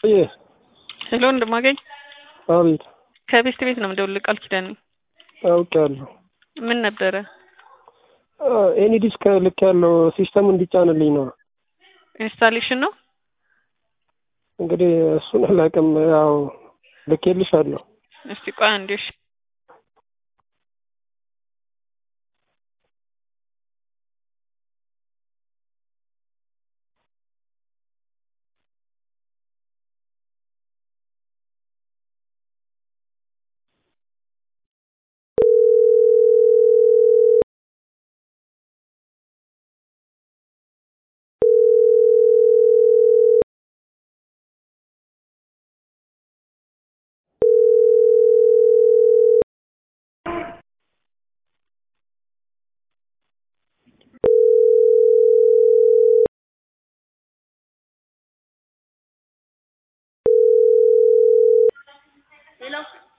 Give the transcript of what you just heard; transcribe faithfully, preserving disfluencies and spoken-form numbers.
እየ ሄሎ እንደማገኝ አቤት ከቤስት ቤት ነው እንደውል ቃል ኪዳን ነኝ። አውቃለሁ። ምን ነበረ? ኤኒ ዲስክ ልክ ያለው ሲስተም እንዲጫንልኝ ነው። ኢንስታሌሽን ነው እንግዲህ እሱን አላውቅም። ያው ልኬልሻለሁ። እስቲ ቆይ አንዴሽ